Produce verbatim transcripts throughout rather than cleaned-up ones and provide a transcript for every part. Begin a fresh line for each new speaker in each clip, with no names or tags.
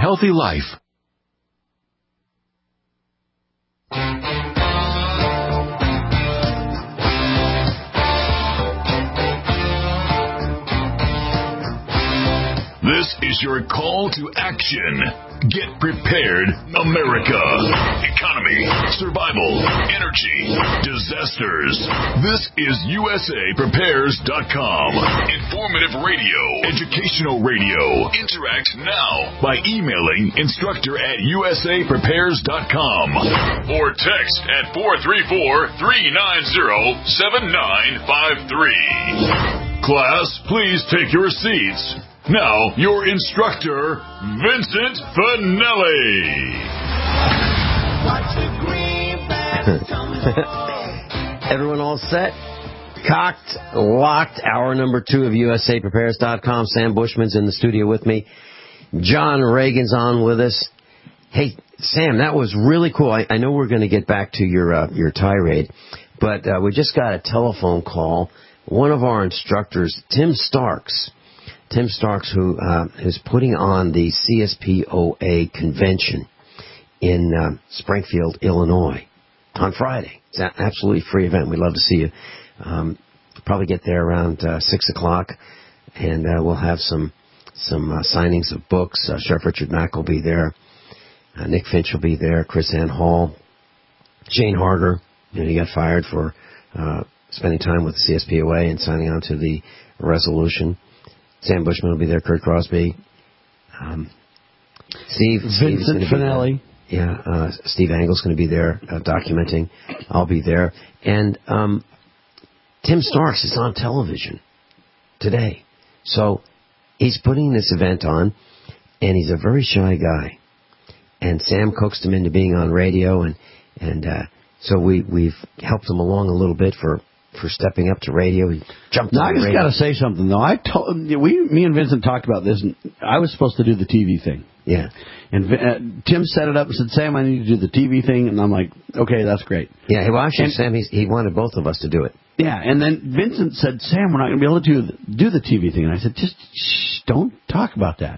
healthy life.
This is your call to action. Get prepared, America. Economy, survival, energy, disasters. This is U S A Prepares dot com. Informative radio, educational radio. Interact now by emailing instructor at U S A Prepares dot com or text at four three four, three nine zero, seven nine five three. Class, please take your seats. Now, your instructor, Vincent Finelli.
Everyone all set? Cocked, locked. Hour number two of U S A Prepares dot com. Sam Bushman's in the studio with me. John Reagan's on with us. Hey, Sam, that was really cool. I, I know we're going to get back to your uh, your tirade, but uh, we just got a telephone call. One of our instructors, Tim Starks, Tim Starks, who uh, is putting on the C S P O A convention in uh, Springfield, Illinois, on Friday. It's an absolutely free event. We'd love to see you. Um, probably get there around uh, six o'clock, and uh, we'll have some some uh, signings of books. Uh, Sheriff Richard Mack will be there. Uh, Nick Finch will be there. Chris Ann Hall. Jane Harder. You know, he got fired for uh, spending time with the C S P O A and signing on to the resolution. Sam Bushman will be there. Kurt Crosby. Um, Steve.
Vincent Finelli.
Yeah, uh, Steve Angle's going to be there uh, documenting. I'll be there. And um, Tim Starks is on television today. So he's putting this event on, and he's a very shy guy. And Sam coaxed him into being on radio, and and uh, so we, we've helped him along a little bit for, for stepping up to radio. He jumped
now,
on
I just
radio.
got to say something, though. I told we, me and Vincent talked about this, and I was supposed to do the T V thing.
Yeah.
And uh, Tim set it up and said, Sam, I need to do the T V thing. And I'm like, okay, that's great.
Yeah, well, actually,
and,
Sam, he's, he wanted both of us to do it.
Yeah, and then Vincent said, Sam, we're not going to be able to do the, do the T V thing. And I said, just shh, don't talk about that.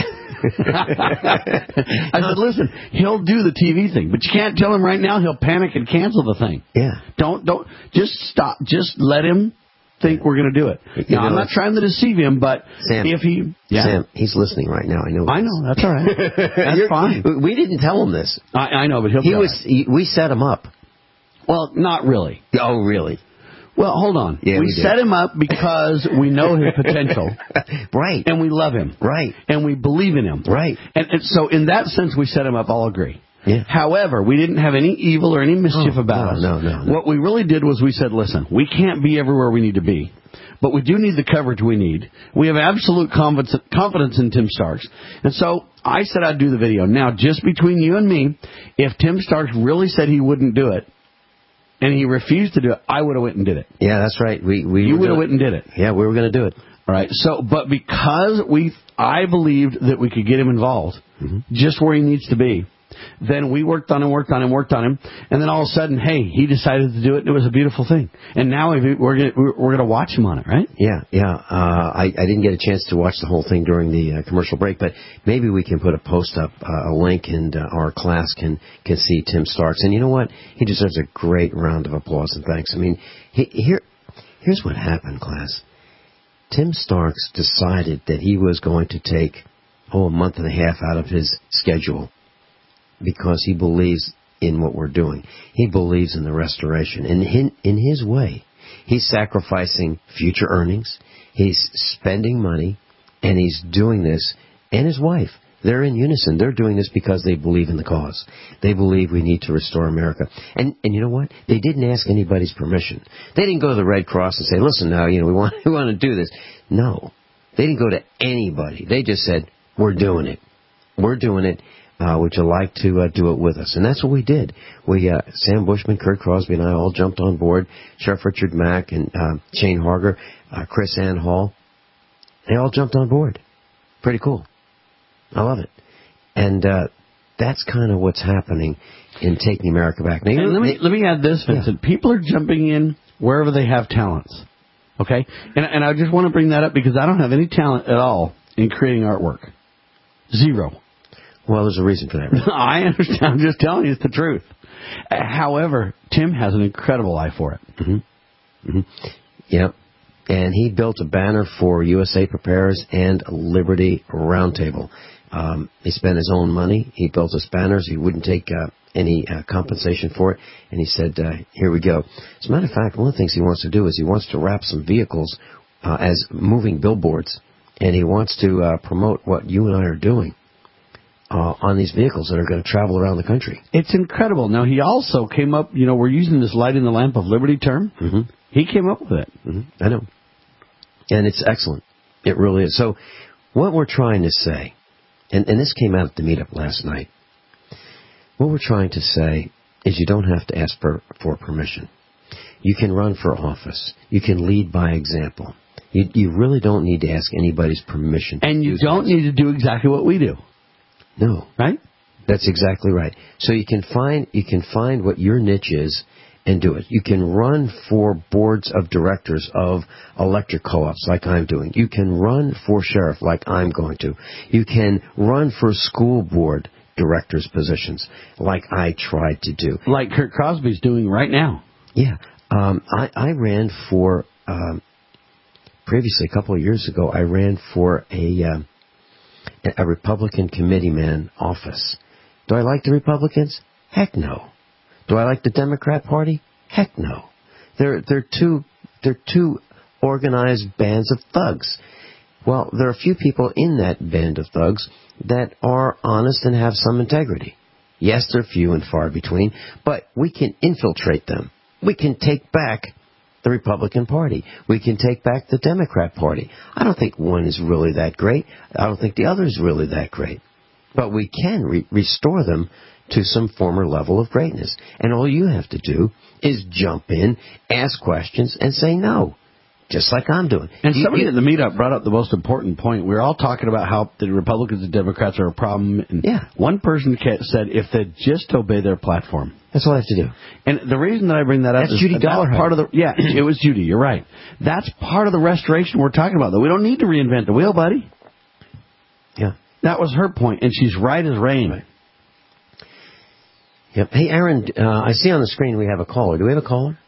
I said, listen, he'll do the T V thing, but you can't tell him right now. He'll panic and cancel the thing.
Yeah.
Don't, don't, just stop. Just let him think we're going to do it.
You
now,
know,
I'm not trying to deceive him, but
Sam,
if he... Yeah.
Sam, he's listening right now. I know.
I know. That's all right. That's fine.
We didn't tell him this.
I, I know, but he'll
He
be
was.
all right.
He, we set him up.
Well, not really.
Oh, really?
Well, hold on.
Yeah,
we
we did.
set him up because we know his potential.
Right.
And we love him.
Right.
And we believe in him.
Right.
And, and so in that sense, we set him up. I'll agree.
Yeah.
However, we didn't have any evil or any mischief
Oh,
about
no,
us.
no, no, no.
What we really did was we said, listen, we can't be everywhere we need to be, but we do need the coverage we need. We have absolute confidence, confidence in Tim Starks. And so I said I'd do the video. Now, just between you and me, if Tim Starks really said he wouldn't do it, and he refused to do it, I would have went and did it.
Yeah, that's right. We we
You
were
would have
gonna-
went and did it.
Yeah, we were going to do it.
All right. So, but because we, I believed that we could get him involved,
Mm-hmm.
just where he needs to be. Then we worked on him, worked on him, worked on him, and then all of a sudden, hey, he decided to do it, and it was a beautiful thing. And now we're going we're going to watch him on it, right?
Yeah, yeah. Uh, I I didn't get a chance to watch the whole thing during the uh, commercial break, but maybe we can put a post up, uh, a link, and uh, our class can can see Tim Starks. And you know what? He deserves a great round of applause and thanks. I mean, he, here here's what happened, class. Tim Starks decided that he was going to take oh a month and a half out of his schedule because he believes in what we're doing. He believes in the restoration. And in, in his way, he's sacrificing future earnings, he's spending money, and he's doing this, and his wife. They're in unison. They're doing this because they believe in the cause. They believe we need to restore America. And and you know what? They didn't ask anybody's permission. They didn't go to the Red Cross and say, listen, now, you know, we want, we want to do this. No. They didn't go to anybody. They just said, we're doing it. We're doing it. Uh, would you like to uh, do it with us? And that's what we did. We, uh, Sam Bushman, Kurt Crosby, and I all jumped on board. Sheriff Richard Mack and uh, Shane Harger, uh, Chris Ann Hall, they all jumped on board. Pretty cool. I love it. And uh, that's kind of what's happening in Taking America Back. Now,
And let me let me add this, Vincent. Yeah. People are jumping in wherever they have talents. Okay? And, and I just want to bring that up because I don't have any talent at all in creating artwork. Zero.
Well, there's a reason for that. Right?
I understand. I'm just telling you it's the truth. Uh, however, Tim has an incredible eye for it.
Mm-hmm. Mm-hmm. Yep. And he built a banner for U S A Prepares and Liberty Roundtable. Um, he spent his own money. He built us banners. He wouldn't take uh, any uh, compensation for it. And he said, uh, here we go. As a matter of fact, one of the things he wants to do is he wants to wrap some vehicles uh, as moving billboards. And he wants to uh, promote what you and I are doing uh, on these vehicles that are going to travel around the country.
It's incredible. Now, he also came up, you know, we're using this light in the lamp of liberty term.
Mm-hmm.
He came up with it.
Mm-hmm. I know. And it's excellent. It really is. So what we're trying to say, and, and this came out at the meetup last night, what we're trying to say is you don't have to ask for, for permission. You can run for office. You can lead by example. You, you really don't need to ask anybody's permission.
And you don't
this.
need to do exactly what we do.
No.
Right?
That's exactly right. So you can find you can find what your niche is and do it. You can run for boards of directors of electric co-ops like I'm doing. You can run for sheriff like I'm going to. You can run for school board directors positions like I tried to do.
Like Kurt Crosby's doing right now.
Yeah. Um, I, I ran for, um, previously, a couple of years ago, I ran for a, uh, a Republican committeeman office. Do I like the Republicans? Heck no. Do I like the Democrat Party? Heck no. They're they're too they're two organized bands of thugs. Well, there are a few people in that band of thugs that are honest and have some integrity. Yes, they're few and far between, but we can infiltrate them. We can take back the Republican Party. We can take back the Democrat Party. I don't think one is really that great. I don't think the other is really that great. But we can re- restore them to some former level of greatness. And all you have to do is jump in, ask questions, and say no, just like I'm doing.
And
you,
somebody
you,
at the meetup brought up the most important point. We were all talking about how the Republicans and Democrats are a problem. And
yeah.
One person said if they'd just obey their platform.
That's all I have to do.
And the reason that I bring that up
that's
is
Judy
that's
Dollarhide.
part of the yeah, it was Judy. You're right. That's part of the restoration we're talking about. Though we don't need to reinvent the wheel, buddy.
Yeah,
that was her point, and she's right as rain.
Right. Yep. Hey, Aaron, uh, I see on the screen we have a caller. Do we have a caller?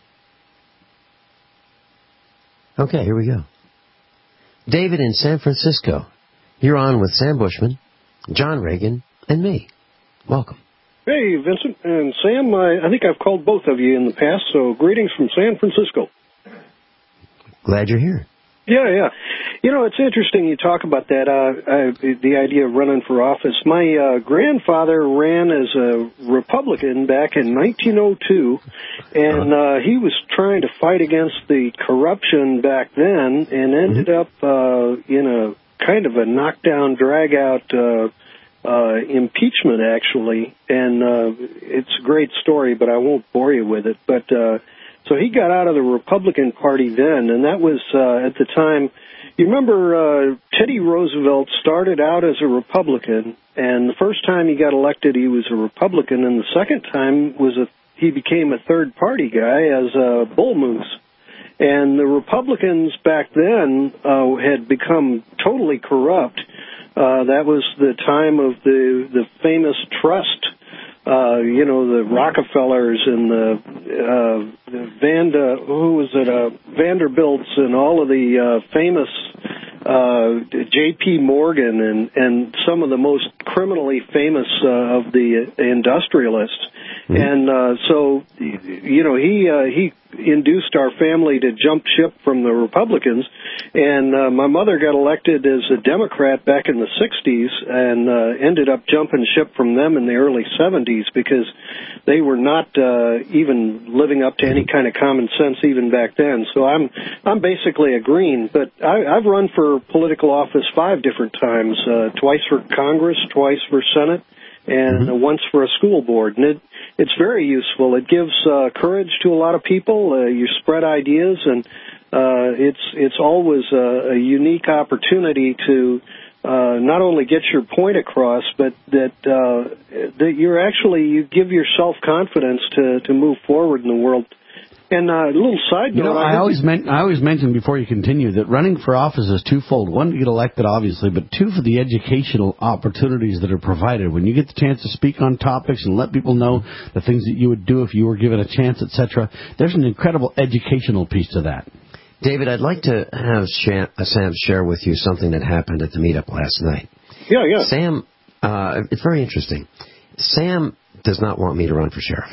Okay, here we go. David in San Francisco. You're on with Sam Bushman, John Reagan, and me. Welcome.
Hey, Vincent and Sam. I, I think I've called both of you in the past, so greetings from San Francisco.
Glad you're here.
Yeah, yeah. You know, it's interesting you talk about that, uh, uh, the idea of running for office. My uh, grandfather ran as a Republican back in nineteen oh two, and uh, he was trying to fight against the corruption back then and ended up uh, in a kind of a knockdown, drag-out uh, uh, impeachment, actually. And uh, it's a great story, but I won't bore you with it. But uh, so he got out of the Republican Party then, and that was uh, at the time. You remember uh, Teddy Roosevelt started out as a Republican, and the first time he got elected, he was a Republican, and the second time was a he became a third-party guy as a bull moose. And the Republicans back then uh, had become totally corrupt. Uh, that was the time of the the famous trust. Uh, you know, the Rockefellers and the, uh, the Vanda, who was it, uh, Vanderbilts and all of the uh, famous uh, J P Morgan and, and some of the most criminally famous uh, of the industrialists. Mm-hmm. And uh, so, you know, he uh, he induced our family to jump ship from the Republicans. And uh, my mother got elected as a Democrat back in the sixties and uh, ended up jumping ship from them in the early seventies because they were not uh, even living up to any kind of common sense even back then. So I'm I'm basically a green, but I, I've run for political office five different times, uh, twice for Congress, twice for Senate, and mm-hmm. once for a school board. And it, it's very useful. It gives uh, courage to a lot of people. Uh, you spread ideas, and uh, it's it's always a, a unique opportunity to uh, not only get your point across, but that uh, that you're actually you give yourself confidence to to move forward in the world And uh, a little side
You
note,
know, I always men- I always mention before you continue that running for office is twofold. One, to get elected, obviously, but two, for the educational opportunities that are provided. When you get the chance to speak on topics and let people know the things that you would do if you were given a chance, et cetera, there's an incredible educational piece to that.
David, I'd like to have Sha- uh, Sam share with you something that happened at the meetup last night.
Yeah, yeah.
Sam, uh, it's very interesting. Sam does not want me to run for sheriff.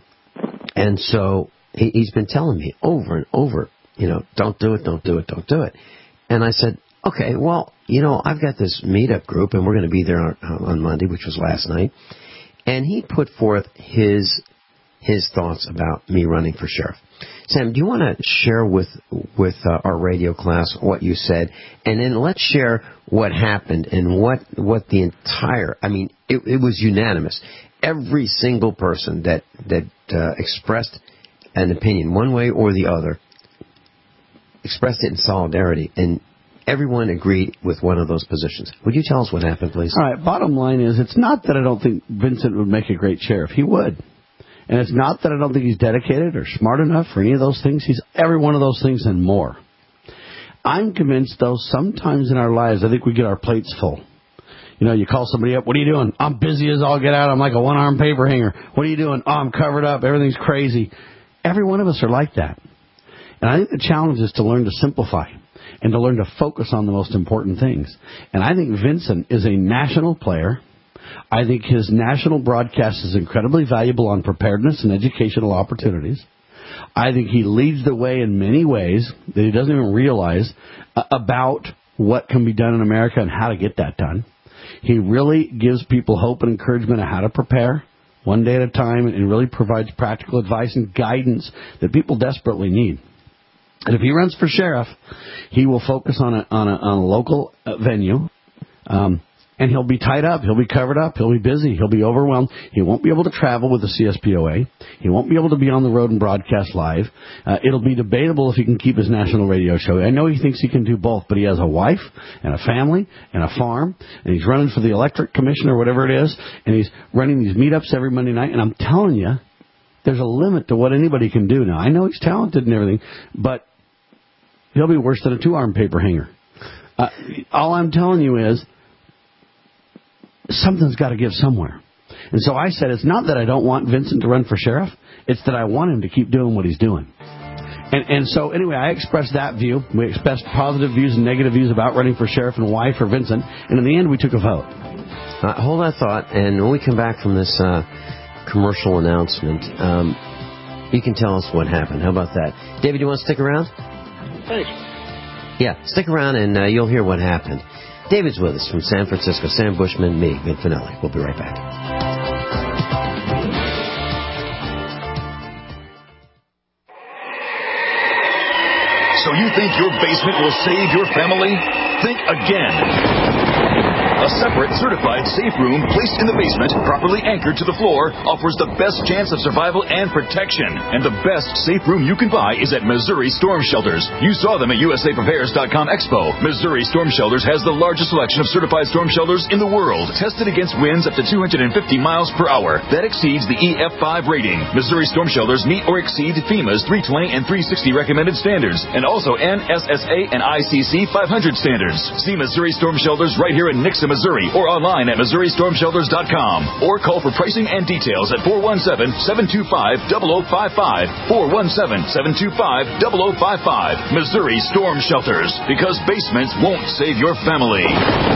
And so he, he's been telling me over and over, you know, don't do it, don't do it, don't do it. And I said, okay, well, you know, I've got this meetup group, and we're going to be there on, on Monday, which was last night. And he put forth his his thoughts about me running for sheriff. Sam, do you want to share with with uh, our radio class what you said, and then let's share what happened and what what the entire, I mean, it, it was unanimous. Every single person that that uh, expressed an opinion, one way or the other, expressed it in solidarity, and everyone agreed with one of those positions. Would you tell us what happened, please?
All right, bottom line is, it's not that I don't think Vincent would make a great sheriff. He would. And it's not that I don't think he's dedicated or smart enough for any of those things. He's every one of those things and more. I'm convinced, though, sometimes in our lives, I think we get our plates full. You know, you call somebody up, what are you doing? I'm busy as all get out. I'm like a one-armed paper hanger. What are you doing? Oh, I'm covered up. Everything's crazy. Every one of us are like that. And I think the challenge is to learn to simplify and to learn to focus on the most important things. And I think Vincent is a national player. I think his national broadcast is incredibly valuable on preparedness and educational opportunities. I think he leads the way in many ways that he doesn't even realize uh, about what can be done in America and how to get that done. He really gives people hope and encouragement on how to prepare one day at a time, and really provides practical advice and guidance that people desperately need. And if he runs for sheriff, he will focus on a, on a, on a local uh, venue. Um, And he'll be tied up. He'll be covered up. He'll be busy. He'll be overwhelmed. He won't be able to travel with the C S P O A. He won't be able to be on the road and broadcast live. Uh, it'll be debatable if he can keep his national radio show. I know he thinks he can do both, but he has a wife and a family and a farm, and he's running for the electric commission or whatever it is, and he's running these meetups every Monday night. And I'm telling you, there's a limit to what anybody can do now. I know he's talented and everything, but he'll be worse than a two-armed paper hanger. Uh, all I'm telling you is, something's got to give somewhere. And so I said, it's not that I don't want Vincent to run for sheriff. It's that I want him to keep doing what he's doing. And, and so, anyway, I expressed that view. We expressed positive views and negative views about running for sheriff and why for Vincent. And in the end, we took a vote.
Uh, hold that thought. And when we come back from this uh, commercial announcement, um, you can tell us what happened. How about that? David, you want to stick around?
Thanks.
Yeah, stick around and uh, you'll hear what happened. David's with us from San Francisco. Sam Bushman, me, Vin Finelli. We'll be right back.
So you think your basement will save your family? Think again. A separate, certified safe room placed in the basement, properly anchored to the floor, offers the best chance of survival and protection. And the best safe room you can buy is at Missouri Storm Shelters. You saw them at U S A Prepares dot com Expo. Missouri Storm Shelters has the largest selection of certified storm shelters in the world, tested against winds up to two hundred fifty miles per hour. That exceeds the E F five rating. Missouri Storm Shelters meet or exceed FEMA's three twenty and three sixty recommended standards, and also N S S A and I C C five hundred standards. See Missouri Storm Shelters right here in Nixa, Missouri, or online at Missouri Storm Shelters dot com, or call for pricing and details at four one seven, seven two five, zero zero five five, four one seven, seven two five, zero zero five five. Missouri Storm Shelters, because basements won't save your family.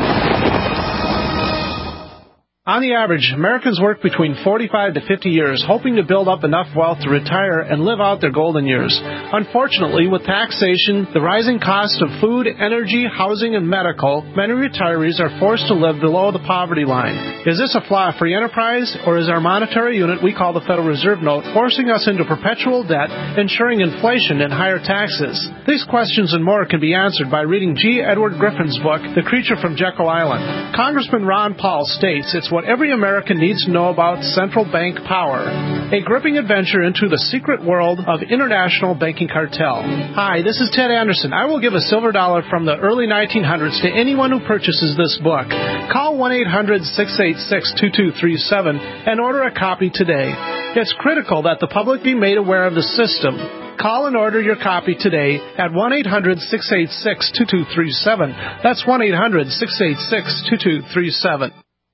On the average, Americans work between forty-five to fifty years, hoping to build up enough wealth to retire and live out their golden years. Unfortunately, with taxation, the rising cost of food, energy, housing, and medical, many retirees are forced to live below the poverty line. Is this a flaw of free enterprise, or is our monetary unit we call the Federal Reserve Note forcing us into perpetual debt, ensuring inflation and higher taxes? These questions and more can be answered by reading G. Edward Griffin's book, The Creature from Jekyll Island. Congressman Ron Paul states it's what every American needs to know about central bank power. A gripping adventure into the secret world of international banking cartel. Hi, this is Ted Anderson. I will give a silver dollar from the early nineteen hundreds to anyone who purchases this book. Call one eight hundred, six eight six, two two three seven and order a copy today. It's critical that the public be made aware of the system. Call and order your copy today at one eight hundred six eight six two two three seven. That's one eight hundred six eight six two two three seven.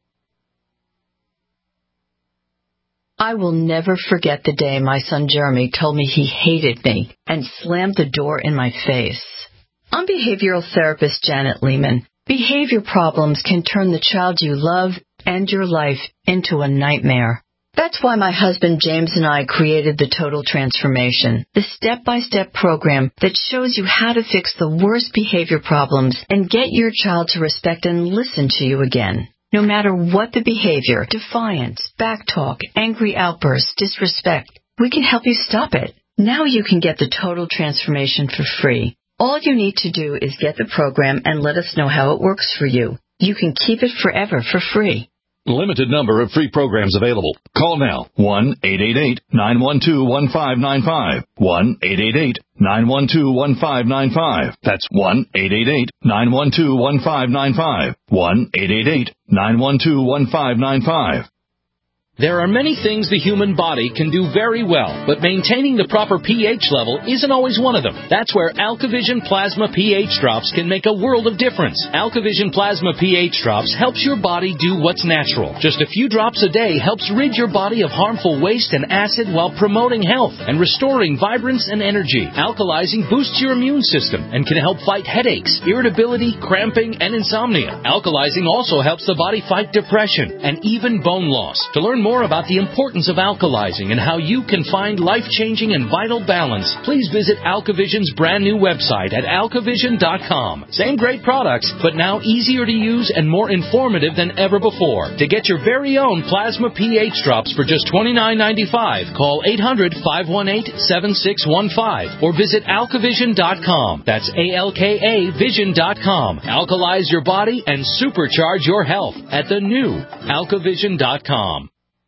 I will never forget the day my son Jeremy told me he hated me and slammed the door in my face. I'm behavioral therapist Janet Lehman. Behavior problems can turn the child you love and your life into a nightmare. That's why my husband James and I created the Total Transformation, the step-by-step program that shows you how to fix the worst behavior problems and get your child to respect and listen to you again. No matter what the behavior, defiance, backtalk, angry outbursts, disrespect, we can help you stop it. Now you can get the Total Transformation for free. All you need to do is get the program and let us know how it works for you. You can keep it forever for free.
Limited number of free programs available. Call now. one eight eight eight nine one two one five nine five. one eight eight eight nine one two one five nine five. That's one eight eight eight nine one two one five nine five. one eight eight eight nine one two one five nine five.
There are many things the human body can do very well, but maintaining the proper pH level isn't always one of them. That's where AlkaVision Plasma pH Drops can make a world of difference. AlkaVision Plasma pH Drops helps your body do what's natural. Just a few drops a day helps rid your body of harmful waste and acid while promoting health and restoring vibrance and energy. Alkalizing boosts your immune system and can help fight headaches, irritability, cramping, and insomnia. Alkalizing also helps the body fight depression and even bone loss. To learn more about the importance of alkalizing and how you can find life-changing and vital balance, please visit AlkaVision's brand new website at alkavision dot com. Same great products, but now easier to use and more informative than ever before. To get your very own Plasma pH Drops for just twenty-nine ninety-five, call eight hundred five one eight seven six one five or visit alkavision dot com. That's A L K A vision dot com. Alkalize your body and supercharge your health at the new alkavision dot com.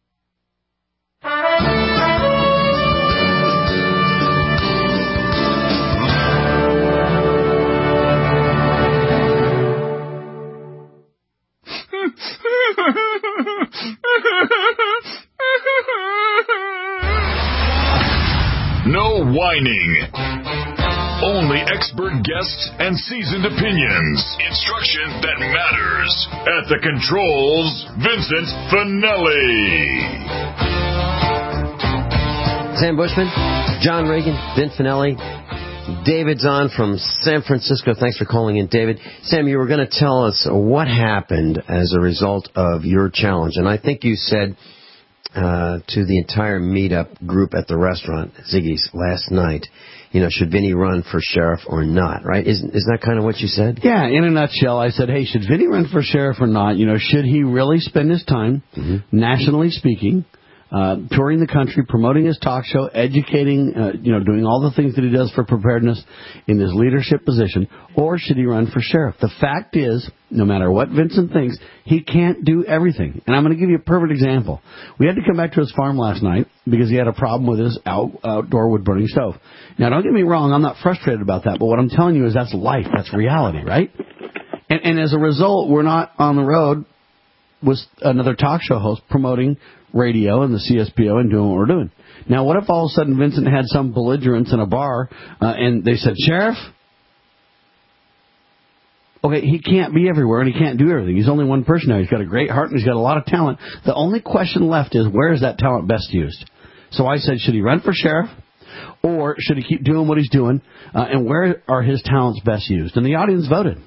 No whining. Only expert guests and seasoned opinions. Instruction that matters. At the controls, Vincent Finelli.
Sam Bushman, John Reagan, Vin Finelli. David's on from San Francisco. Thanks for calling in, David. Sam, you were going to tell us what happened as a result of your challenge. And I think you said uh, to the entire meetup group at the restaurant, Ziggy's, last night, you know, should Vinny run for sheriff or not, right? Isn't, isn't that kind of what you said?
Yeah, in a nutshell, I said, hey, should Vinny run for sheriff or not? You know, should he really spend his time, mm-hmm. nationally speaking, Uh, touring the country, promoting his talk show, educating, uh, you know, doing all the things that he does for preparedness in his leadership position, or should he run for sheriff? The fact is, no matter what Vincent thinks, he can't do everything. And I'm going to give you a perfect example. We had to come back to his farm last night because he had a problem with his out, outdoor wood-burning stove. Now, don't get me wrong, I'm not frustrated about that, but what I'm telling you is that's life, that's reality, right? And, and as a result, we're not on the road with another talk show host promoting radio and the C S P O and doing what we're doing. Now, what if all of a sudden Vincent had some belligerents in a bar uh, and they said, Sheriff? Okay, he can't be everywhere and he can't do everything. He's only one person now. He's got a great heart and he's got a lot of talent. The only question left is, where is that talent best used? So I said, should he run for sheriff? Or should he keep doing what he's doing? Uh, and where are his talents best used? And the audience voted.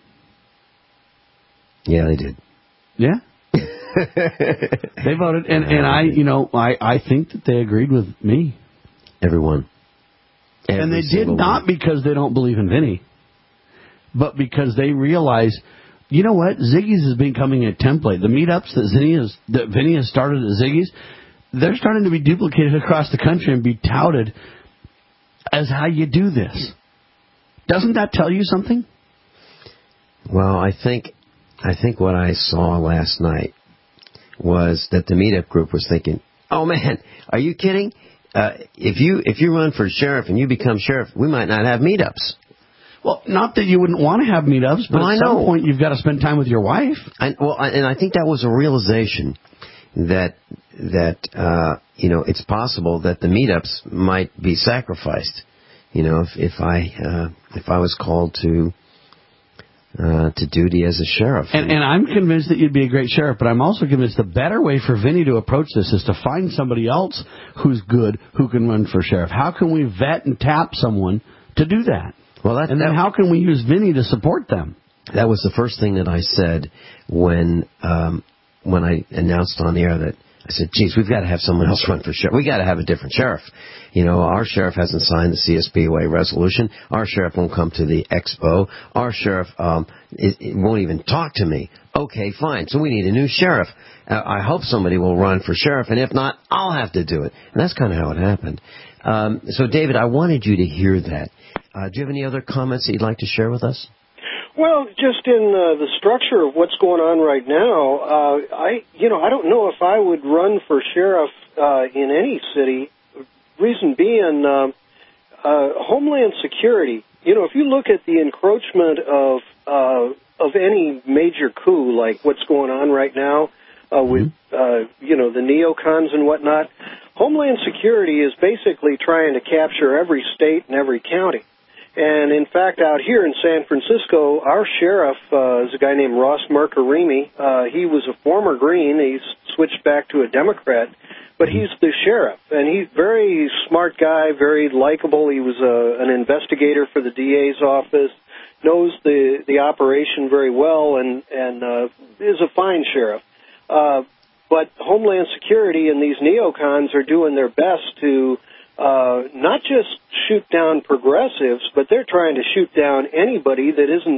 Yeah, they did.
Yeah? They voted, and, and I, you know, I, I think that they agreed with me.
Everyone. Every
and they did not one. Because they don't believe in Vinny, but because they realize, you know what, Ziggy's is becoming a template. The meetups that Vinny has, that Vinny has started at Ziggy's, they're starting to be duplicated across the country and be touted as how you do this. Doesn't that tell you something?
Well, I think, I think what I saw last night was that the meetup group was thinking, oh, man, are you kidding? Uh, if you if you run for sheriff and you become sheriff, we might not have meetups.
Well, not that you wouldn't want to have meetups, but well, at some point you've got to spend time with your wife.
I, well, I, and I think that was a realization that, that uh, you know, it's possible that the meetups might be sacrificed You know, if, if I uh, if I was called to uh, to duty as a sheriff.
And, and I'm convinced that you'd be a great sheriff, but I'm also convinced the better way for Vinny to approach this is to find somebody else who's good who can run for sheriff. How can we vet and tap someone to do that?
Well, that,
and then
that,
how can we use Vinny to support them?
That was the first thing that I said when um, when I announced on the air that I said, geez, we've got to have someone else run for sheriff. We've got to have a different sheriff. You know, our sheriff hasn't signed the C S B O A resolution. Our sheriff won't come to the expo. Our sheriff um, it, it won't even talk to me. Okay, fine. So we need a new sheriff. Uh, I hope somebody will run for sheriff, and if not, I'll have to do it. And that's kind of how it happened. Um, so, David, I wanted you to hear that. Uh, do you have any other comments that you'd like to share with us?
Well, just in uh, the structure of what's going on right now, uh, I, you know, I don't know if I would run for sheriff uh, in any city. Reason being, uh, uh, Homeland Security. You know, if you look at the encroachment of uh, of any major coup, like what's going on right now uh, with, uh, you know, the neocons and whatnot, Homeland Security is basically trying to capture every state and every county. And, in fact, out here in San Francisco, our sheriff uh, is a guy named Ross Mercarimi. Uh, he was a former Green. He's switched back to a Democrat. But he's the sheriff, and he's a very smart guy, very likable. He was a, an investigator for the D A's office, knows the, the operation very well, and, and uh, is a fine sheriff. Uh, but Homeland Security and these neocons are doing their best to Uh, not just shoot down progressives, but they're trying to shoot down anybody that isn't.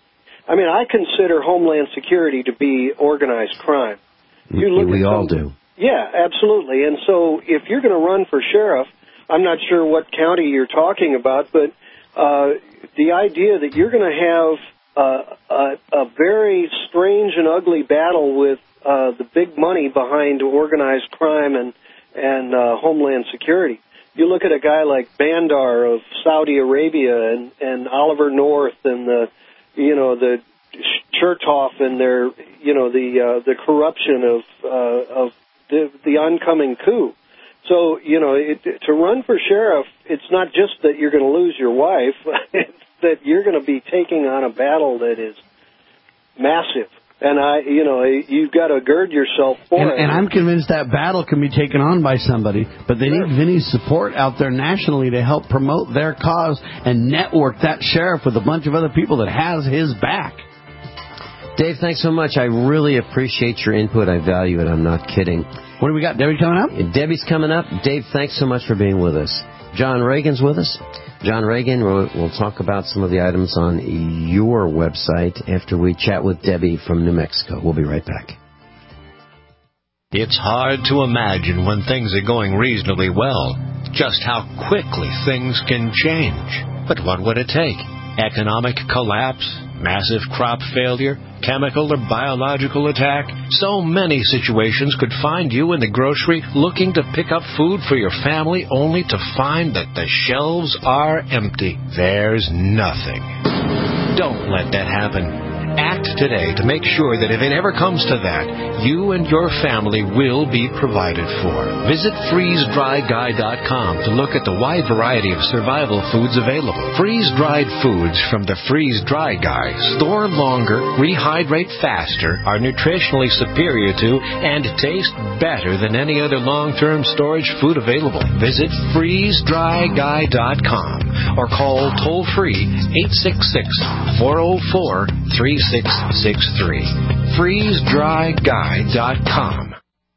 I mean, I consider Homeland Security to be organized crime.
You look we at all some, do.
Yeah, absolutely. And so if you're going to run for sheriff, I'm not sure what county you're talking about, but uh, the idea that you're going to have uh, a, a very strange and ugly battle with uh, the big money behind organized crime and, and uh, Homeland Security. You look at a guy like Bandar of Saudi Arabia and, and Oliver North and the, you know, the Chertoff and their, you know, the uh, the corruption of uh, of the, the oncoming coup. So, you know, it, to run for sheriff, it's not just that you're going to lose your wife; it's that you're going to be taking on a battle that is massive. And, I, you know, you've got to gird yourself for
and,
it.
And I'm convinced that battle can be taken on by somebody, but they sure. need Vinny's support out there nationally to help promote their cause and network that sheriff with a bunch of other people that has his back.
Dave, thanks so much. I really appreciate your input. I value it. I'm not kidding.
What do we got? Debbie coming up?
Debbie's coming up. Dave, thanks so much for being with us. John Reagan's with us. John Reagan, we'll, we'll talk about some of the items on your website after we chat with Debbie from New Mexico. We'll be right back.
It's hard to imagine when things are going reasonably well, just how quickly things can change. But what would it take? Economic collapse? Massive crop failure? Chemical or biological attack? So many situations could find you in the grocery looking to pick up food for your family only to find that the shelves are empty. There's nothing. Don't let that happen. Act today to make sure that if it ever comes to that, you and your family will be provided for. Visit freeze dry guy dot com to look at the wide variety of survival foods available. Freeze-dried foods from the Freeze Dry Guy store longer, rehydrate faster, are nutritionally superior to, and taste better than any other long-term storage food available. Visit freeze dry guy dot com or call toll-free eight six six, four oh four, three six six three. freeze dry guy dot com.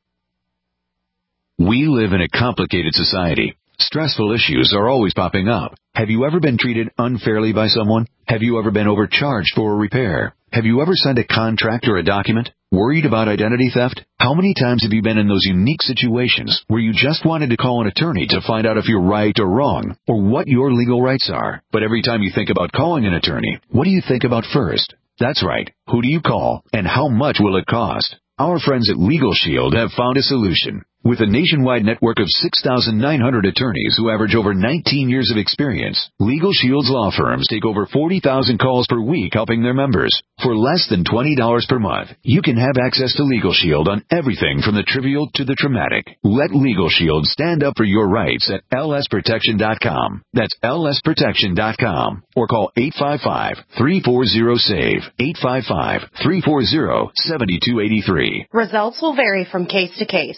We live in a complicated society. Stressful issues are always popping up. Have you ever been treated unfairly by someone? Have you ever been overcharged for a repair? Have you ever signed a contract or a document? Worried about identity theft? How many times have you been in those unique situations where you just wanted to call an attorney to find out if you're right or wrong, or what your legal rights are? But every time you think about calling an attorney, what do you think about first? That's right. Who do you call, and how much will it cost? Our friends at Legal Shield have found a solution. With a nationwide network of six thousand nine hundred attorneys who average over nineteen years of experience, Legal Shield's law firms take over forty thousand calls per week helping their members. For less than twenty dollars per month, you can have access to Legal Shield on everything from the trivial to the traumatic. Let Legal Shield stand up for your rights at L S protection dot com. That's L S protection dot com. Or call eight five five, three four zero, S A V E, eight five five, three four zero, seven two eight three.
Results will vary from case to case.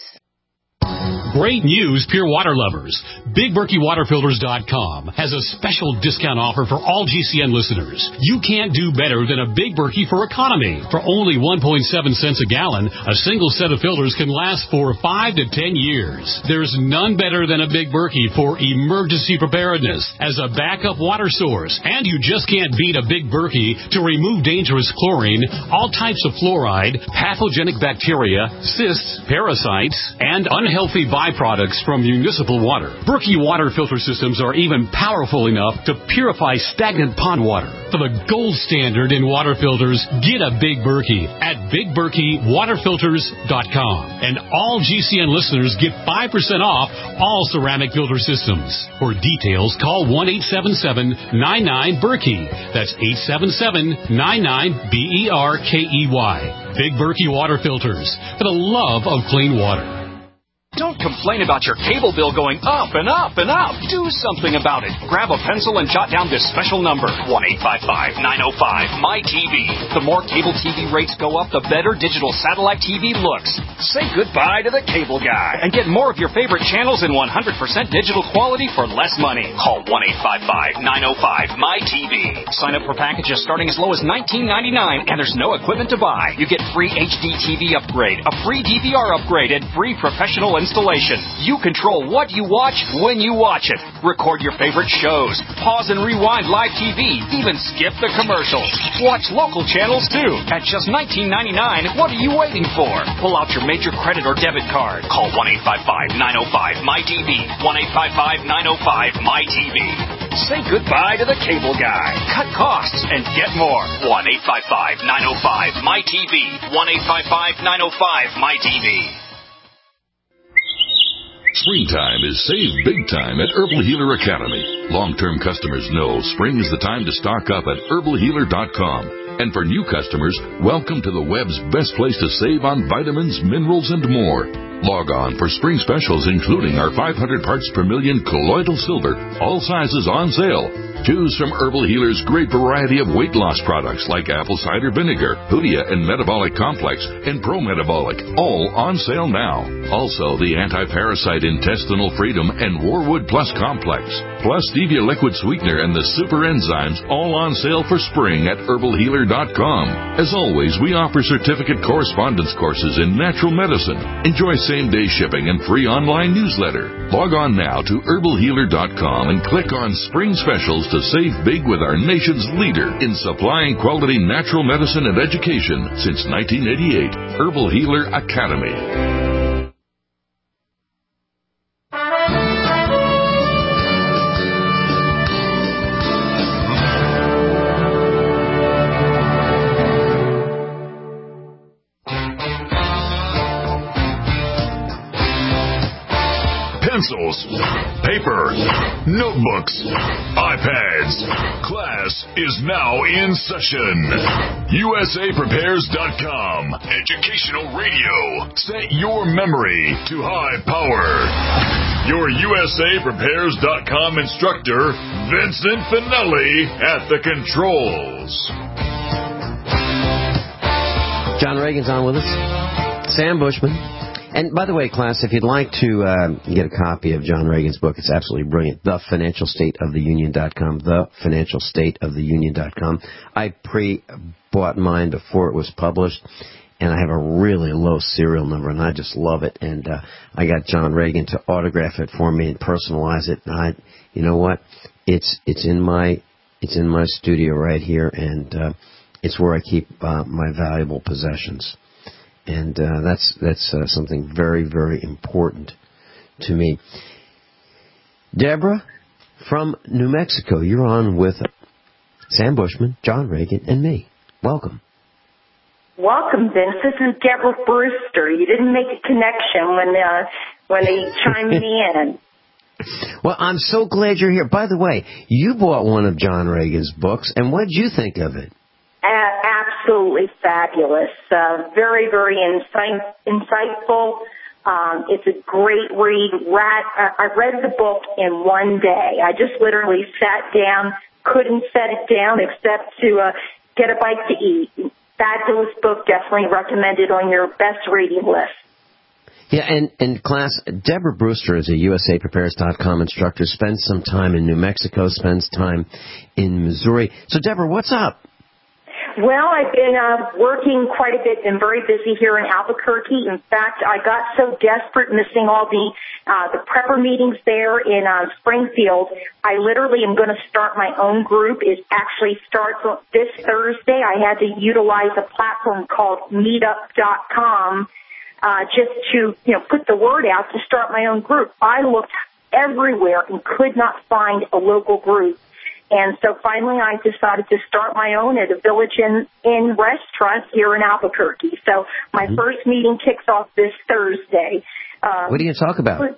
Great news, pure water lovers. Big Berkey Water Filters dot com has a special discount offer for all G C N listeners. You can't do better than a Big Berkey for economy. For only one point seven cents a gallon, a single set of filters can last for five to ten years. There's none better than a Big Berkey for emergency preparedness as a backup water source. And you just can't beat a Big Berkey to remove dangerous chlorine, all types of fluoride, pathogenic bacteria, cysts, parasites, and unhealthy byproducts from municipal water. Berkey water filter systems are even powerful enough to purify stagnant pond water. For the gold standard in water filters, get a Big Berkey at Big Berkey Water Filters dot com. And all G C N listeners get five percent off all ceramic filter systems. For details, call one eight seven seven, nine nine, Berkey. That's eight seven seven, nine nine, B E R K E Y. Big Berkey Water Filters, for the love of clean water.
Don't complain about your cable bill going up and up and up. Do something about it. Grab a pencil and jot down this special number, one eight five five, nine oh five, M Y T V. The more cable T V rates go up, the better digital satellite T V looks. Say goodbye to the cable guy and get more of your favorite channels in one hundred percent digital quality for less money. Call one eight five five, nine oh five, M Y T V. Sign up for packages starting as low as nineteen ninety-nine, and there's no equipment to buy. You get free H D T V upgrade, a free D V R upgrade, and free professional installation. You control what you watch when you watch it. Record your favorite shows. Pause and rewind live T V. Even skip the commercials. Watch local channels too. At just nineteen ninety-nine, what are you waiting for? Pull out your major credit or debit card. Call one eight five five, nine oh five, M Y T V. one eight five five, nine oh five, M Y T V. Say goodbye to the cable guy. Cut costs and get more. one eight five five, nine oh five, M Y T V. one eight five five, nine oh five, M Y T V.
Springtime is save big time at Herbal Healer Academy. Long-term customers know spring is the time to stock up at herbal healer dot com. And for new customers, welcome to the web's best place to save on vitamins, minerals, and more. Log on for spring specials including our five hundred parts per million colloidal silver, all sizes on sale. Choose from Herbal Healer's great variety of weight loss products like apple cider vinegar, Hoodia and Metabolic Complex, and Pro Metabolic, all on sale now. Also, the Anti-Parasite Intestinal Freedom and Warwood Plus Complex, plus Stevia Liquid Sweetener and the Super Enzymes, all on sale for spring at herbal healer dot com. As always, we offer certificate correspondence courses in natural medicine. Enjoy same-day shipping and free online newsletter. Log on now to herbal healer dot com and click on Spring Specials to save big with our nation's leader in supplying quality natural medicine and education since nineteen eighty-eight. Herbal Healer Academy. Pencils, paper, notebooks, iPads. Class is now in session. U S A Prepares dot com. Educational radio. Set your memory to high power. Your U S A Prepares dot com instructor, Vincent Finelli, at the controls.
John Reagan's on with us. Sam Bushman. And by the way, class, if you'd like to uh, get a copy of John Reagan's book, it's absolutely brilliant, the financial state of the union dot com, the financial state of the union dot com. I pre-bought mine before it was published, and I have a really low serial number, and I just love it. And uh, I got John Reagan to autograph it for me and personalize it. And I, you know what? It's it's in my it's in my studio right here, and uh, it's where I keep uh, my valuable possessions. And uh, that's that's uh, something very, very important to me. Deborah from New Mexico, you're on with Sam Bushman, John Reagan, and me. Welcome.
Welcome, Vince. This is Deborah Brewster. You didn't make a connection when uh, when they chime me in.
Well, I'm so glad you're here. By the way, you bought one of John Reagan's books, and what did you think of it?
Uh, absolutely fabulous. Uh, very, very insight, insightful. Um, it's a great read. Rat, uh, I read the book in one day. I just literally sat down, couldn't set it down except to uh, get a bite to eat. Fabulous book, definitely recommended on your best reading list.
Yeah, and, and class, Deborah Brewster is a U S A Prepares dot com instructor, spends some time in New Mexico, spends time in Missouri. So, Deborah, what's up?
Well, I've been uh, working quite a bit and very busy here in Albuquerque. In fact, I got so desperate missing all the uh, the prepper meetings there in uh, Springfield, I literally am going to start my own group. It actually starts this Thursday. I had to utilize a platform called meetup dot com uh, just to, you know, put the word out to start my own group. I looked everywhere and could not find a local group. And so finally I decided to start my own at a Village Inn, Inn restaurant here in Albuquerque. So my mm-hmm. first meeting kicks off this Thursday. Um,
what are you going to talk about?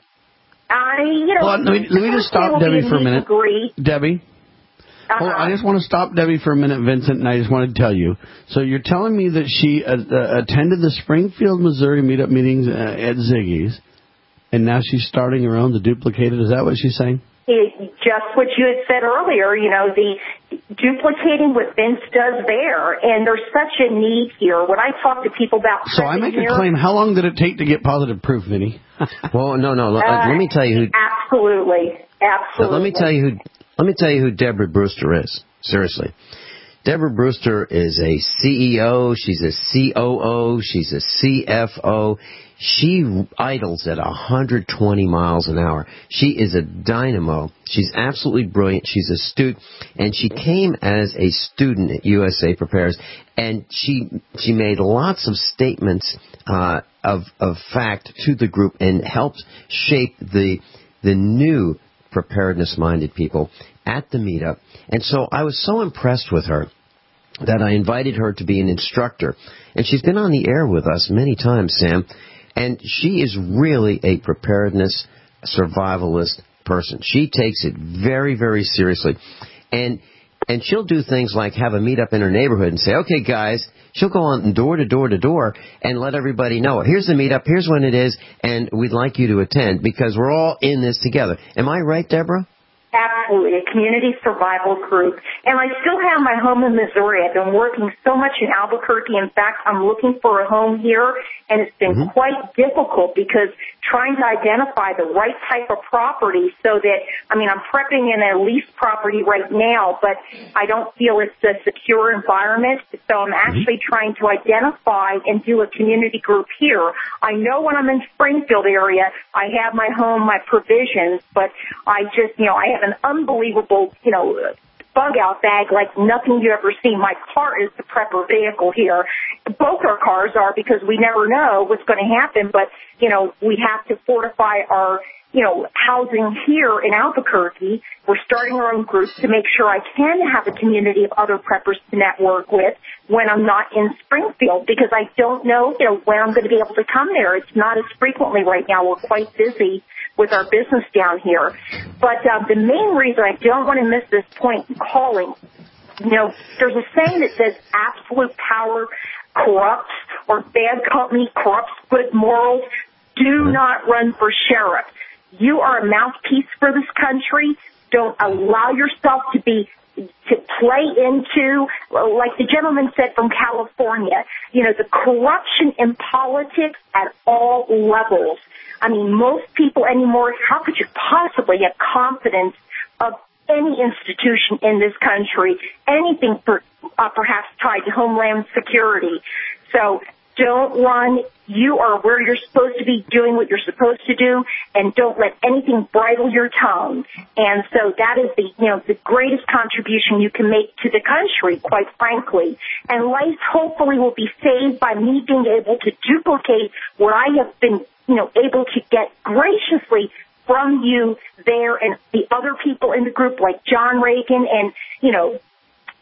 I, you know,
well,
let me, let me just stop Debbie for a minute.
Degree.
Debbie?
Uh-huh.
Well, I just want to stop Debbie for a minute, Vincent, and I just want to tell you. So you're telling me that she uh, uh, attended the Springfield, Missouri meetup meetings uh, at Ziggy's, and now she's starting her own to duplicate it. Is that what she's saying?
Just what you had said earlier, you know, the duplicating what Vince does there, and there's such a need here. When I talk to people about...
So I make a claim. How long did it take to get positive proof, Vinny?
well, no, no. Uh, let me tell you who...
Absolutely. Absolutely.
Let me tell you who... Let me tell you who Deborah Brewster is. Seriously. Deborah Brewster is a C E O. She's a C O O. She's a C F O. She idles at one hundred twenty miles an hour. She is a dynamo. She's absolutely brilliant. She's a student, and she came as a student at U S A Prepares, and she she made lots of statements uh, of of fact to the group and helped shape the the new preparedness-minded people at the meetup. And so I was so impressed with her that I invited her to be an instructor. And she's been on the air with us many times, Sam. And she is really a preparedness survivalist person. She takes it very, very seriously. And and she'll do things like have a meetup in her neighborhood and say, okay, guys, she'll go on door to door to door and let everybody know, here's the meetup, here's when it is, and we'd like you to attend because we're all in this together. Am I right, Deborah?
Absolutely, a community survival group. And I still have my home in Missouri. I've been working so much in Albuquerque. In fact, I'm looking for a home here, and it's been mm-hmm. quite difficult because trying to identify the right type of property so that, I mean, I'm prepping in a lease property right now, but I don't feel it's a secure environment. So I'm actually mm-hmm. trying to identify and do a community group here. I know when I'm in Springfield area, I have my home, my provisions, but I just, you know, I have an unbelievable, you know, bug-out bag like nothing you ever see. My car is the prepper vehicle here. Both our cars are because we never know what's going to happen, but, you know, we have to fortify our, you know, housing here in Albuquerque. We're starting our own groups to make sure I can have a community of other preppers to network with when I'm not in Springfield because I don't know, you know, when I'm going to be able to come there. It's not as frequently right now. We're quite busy with our business down here. But uh, the main reason I don't want to miss this point in calling, you know, there's a saying that says absolute power corrupts or bad company corrupts good morals. Do not run for sheriff. You are a mouthpiece for this country. Don't allow yourself to be to play into, like the gentleman said from California, you know, the corruption in politics at all levels. I mean, most people anymore, how could you possibly have confidence of any institution in this country, anything per, uh, perhaps tied to Homeland Security? So don't run. You are where you're supposed to be doing what you're supposed to do, and don't let anything bridle your tongue. And so that is the, you know, the greatest contribution you can make to the country, quite frankly. And life hopefully will be saved by me being able to duplicate what I have been, you know, able to get graciously from you there and the other people in the group like John Reagan and, you know,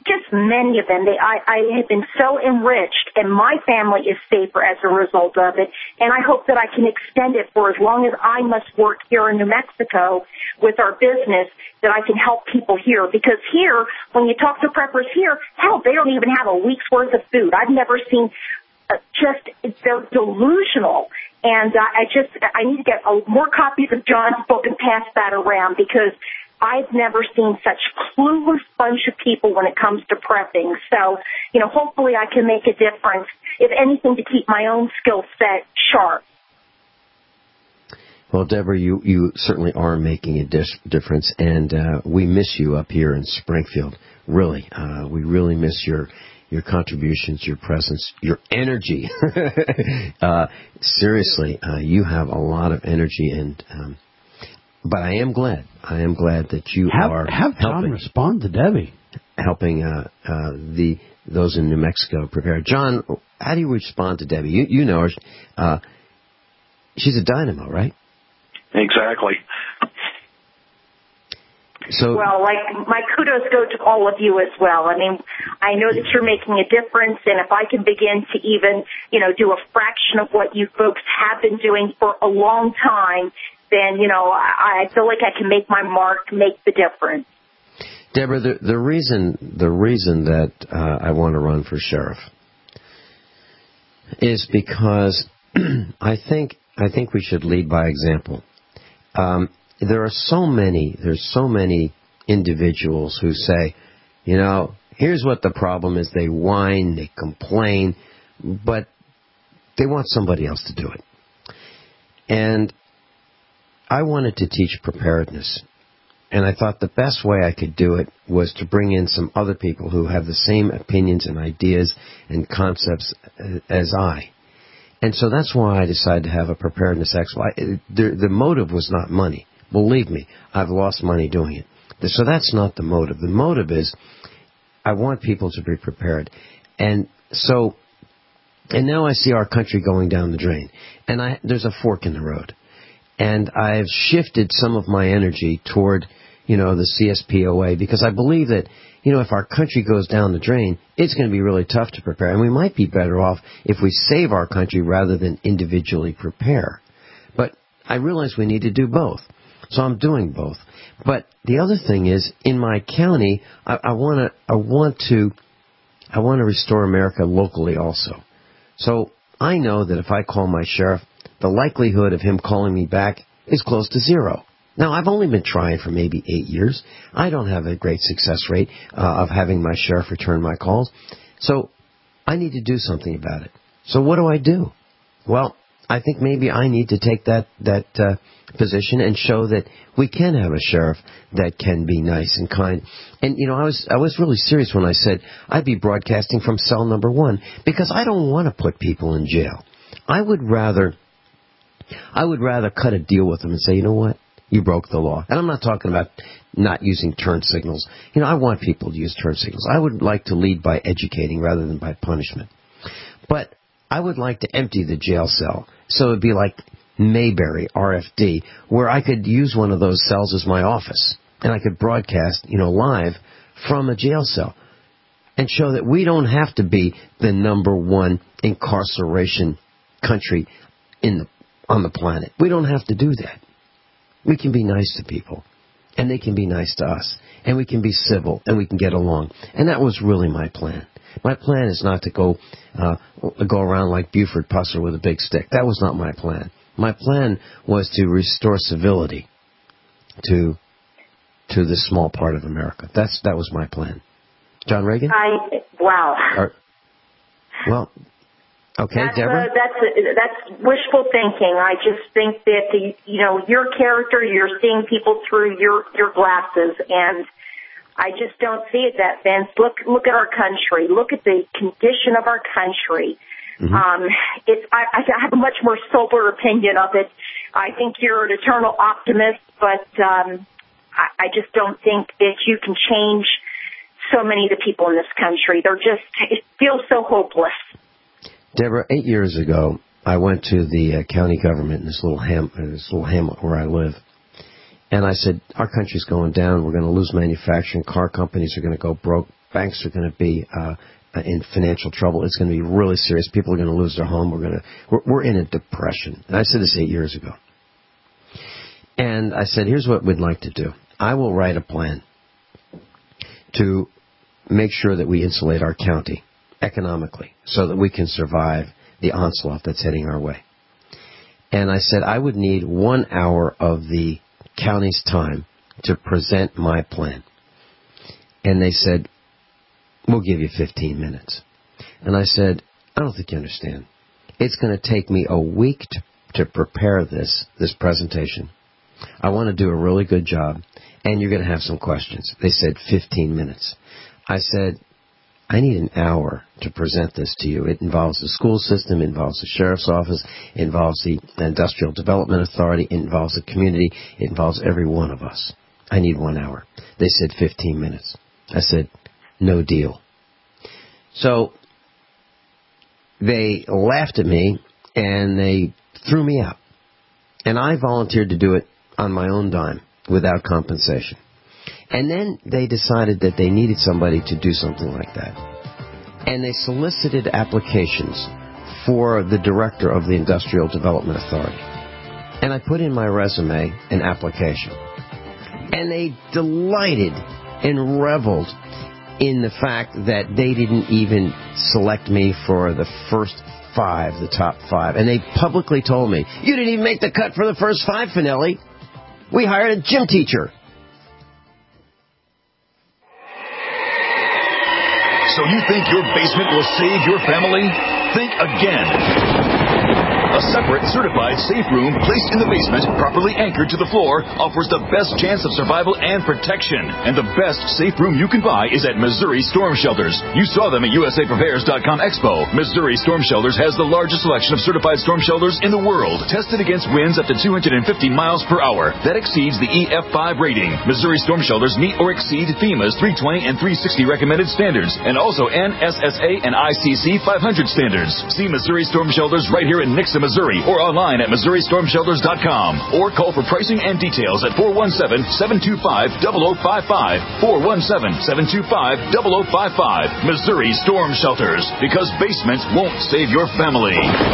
just many of them. They, I, I have been so enriched, and my family is safer as a result of it. And I hope that I can extend it for as long as I must work here in New Mexico with our business, that I can help people here. Because here, when you talk to preppers here, hell, they don't even have a week's worth of food. I've never seen uh, just, they're delusional. And uh, I just, I need to get uh, more copies of John's book and pass that around, because I've never seen such clueless bunch of people when it comes to prepping. So, you know, hopefully I can make a difference, if anything, to keep my own skill set sharp.
Well, Deborah, you, you certainly are making a dis- difference, and uh, we miss you up here in Springfield. Really, uh, we really miss your your contributions, your presence, your energy. uh, seriously, uh, you have a lot of energy, and um, but I am glad. I am glad that you
have,
are
have John
helping,
respond to Debbie,
helping uh, uh, the those in New Mexico prepare. John, how do you respond to Debbie? You you know her. Uh, she's a dynamo, right?
Exactly.
So,
well, like, my kudos go to all of you as well. I mean, I know that you're making a difference, and if I can begin to even, you know, do a fraction of what you folks have been doing for a long time, then, you know, I, I feel like I can make my mark, make the difference.
Deborah, the, the reason the reason that uh, I want to run for sheriff is because I think I think we should lead by example. Um, there are so many there's so many individuals who say, you know, here's what the problem is. They whine, they complain, but they want somebody else to do it. And I wanted to teach preparedness. And I thought the best way I could do it was to bring in some other people who have the same opinions and ideas and concepts as I. And so that's why I decided to have a preparedness expo. I, the, the motive was not money. Believe me, I've lost money doing it. So that's not the motive. The motive is I want people to be prepared. And so, and now I see our country going down the drain. And I, there's a fork in the road. And I've shifted some of my energy toward, you know, the C S P O A, because I believe that, you know, if our country goes down the drain, it's going to be really tough to prepare. And we might be better off if we save our country rather than individually prepare. But I realize we need to do both. So I'm doing both. But the other thing is, in my county, I, I want to, I want to, I want to restore America locally also. So I know that if I call my sheriff, the likelihood of him calling me back is close to zero. Now, I've only been trying for maybe eight years. I don't have a great success rate uh, of having my sheriff return my calls. So I need to do something about it. So what do I do? Well, I think maybe I need to take that, that uh, position and show that we can have a sheriff that can be nice and kind. And, you know, I was I was really serious when I said I'd be broadcasting from cell number one, because I don't want to put people in jail. I would rather... I would rather cut a deal with them and say, you know what, you broke the law. And I'm not talking about not using turn signals. You know, I want people to use turn signals. I would like to lead by educating rather than by punishment. But I would like to empty the jail cell. So it would be like Mayberry, R F D, where I could use one of those cells as my office. And I could broadcast, you know, live from a jail cell and show that we don't have to be the number one incarceration country in the on the planet. We don't have to do that. We can be nice to people, and they can be nice to us, and we can be civil, and we can get along. And that was really my plan. My plan is not to go uh, go around like Buford Pusser with a big stick. That was not my plan. My plan was to restore civility to to this small part of America. That's that was my plan. John Reagan?
I wow.
Are, well. Okay,
that's,
Deborah?
Uh, that's uh, that's wishful thinking. I just think that the, you know, your character, you're seeing people through your your glasses, and I just don't see it that, Vince. Look look at our country. Look at the condition of our country. Mm-hmm. Um, it's I, I have a much more sober opinion of it. I think you're an eternal optimist, but um, I, I just don't think that you can change so many of the people in this country. They're just it feels so hopeless.
Deborah, eight years ago, I went to the uh, county government in this little ham, uh, this little hamlet where I live, and I said, our country's going down. We're going to lose manufacturing. Car companies are going to go broke. banks are going to be uh, in financial trouble. It's going to be really serious. People are going to lose their home. We're going to we're, we're in a depression. And I said this eight years ago. And I said, here's what we'd like to do. I will write a plan to make sure that we insulate our county economically so that we can survive the onslaught that's heading our way. And I said I would need one hour of the county's time to present my plan. And they said, we'll give you fifteen minutes. And I said, I don't think you understand. It's going to take me a week to, to prepare this, this presentation. I want to do a really good job, and you're going to have some questions. They said fifteen minutes. I said, I need an hour to present this to you. It involves the school system, it involves the sheriff's office, it involves the Industrial Development Authority, it involves the community, it involves every one of us. I need one hour. They said fifteen minutes. I said, no deal. So they laughed at me, and they threw me out. And I volunteered to do it on my own dime, without compensation. And then they decided that they needed somebody to do something like that. And they solicited applications for the director of the Industrial Development Authority. And I put in my resume an application. And they delighted and reveled in the fact that they didn't even select me for the first five, the top five. And they publicly told me, you didn't even make the cut for the first five, Finelli. We hired a gym teacher.
So you think your basement will save your family? Think again. A separate, certified safe room placed in the basement, properly anchored to the floor, offers the best chance of survival and protection. And the best safe room you can buy is at Missouri Storm Shelters. You saw them at U S A Prepares dot com Expo. Missouri Storm Shelters has the largest selection of certified storm shelters in the world, tested against winds up to two hundred fifty miles per hour. That exceeds the E F five rating. Missouri Storm Shelters meet or exceed FEMA's three twenty and three sixty recommended standards, and also N S S A and I C C five hundred standards. See Missouri Storm Shelters right here in Nixa, Missouri, or online at Missouri Storm Shelters dot com, or call for pricing and details at four one seven, seven two five, zero zero five five, four one seven, seven two five, zero zero five five. Missouri Storm Shelters, because basements won't save your family.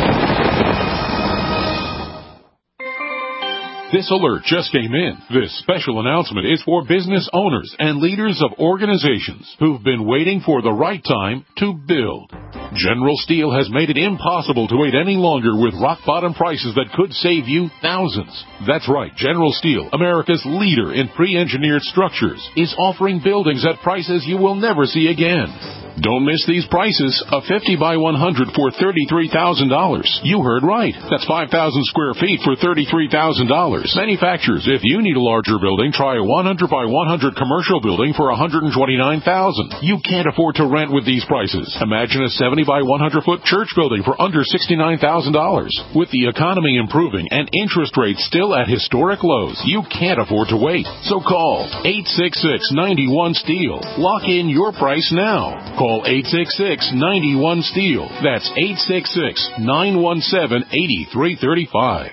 This alert just came in. This special announcement is for business owners and leaders of organizations who've been waiting for the right time to build. General Steel has made it impossible to wait any longer with rock-bottom prices that could save you thousands. That's right, General Steel, America's leader in pre-engineered structures, is offering buildings at prices you will never see again. Don't miss these prices. A fifty by one hundred for thirty-three thousand dollars. You heard right. That's five thousand square feet for thirty-three thousand dollars. Manufacturers, if you need a larger building, try a one hundred by one hundred commercial building for one hundred twenty-nine thousand dollars. You can't afford to rent with these prices. Imagine a seventy by one hundred foot church building for under sixty-nine thousand dollars. With the economy improving and interest rates still at historic lows, you can't afford to wait. So call eight six six, nine one, STEEL. Lock in your price now. Call eight six six, nine one, STEEL. That's eight six six, nine one seven, eight three three five.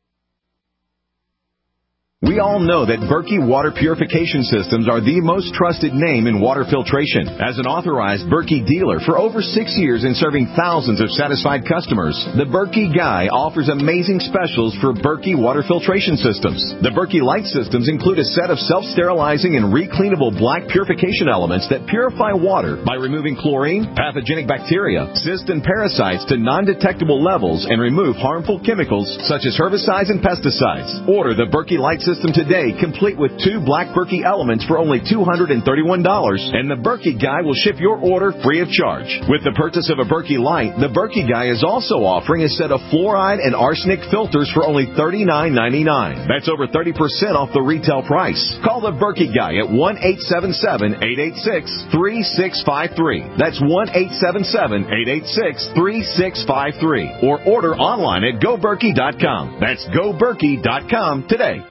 We all know that Berkey Water Purification Systems are the most trusted name in water filtration. As an authorized Berkey dealer for over six years and serving thousands of satisfied customers, the Berkey Guy offers amazing specials for Berkey Water Filtration Systems. The Berkey Light Systems include a set of self-sterilizing and recleanable black purification elements that purify water by removing chlorine, pathogenic bacteria, cysts, and parasites to non-detectable levels and remove harmful chemicals such as herbicides and pesticides. Order the Berkey Light Systems System today, complete with two black Berkey elements for only two hundred thirty-one dollars, and the Berkey Guy will ship your order free of charge. With the purchase of a Berkey Light, the Berkey Guy is also offering a set of fluoride and arsenic filters for only thirty-nine ninety-nine. That's over thirty percent off the retail price. Call the Berkey Guy at one eight seven seven, eight eight six, three six five three. That's one eight seven seven, eight eight six, three six five three. Or order online at go berkey dot com. That's go berkey dot com today.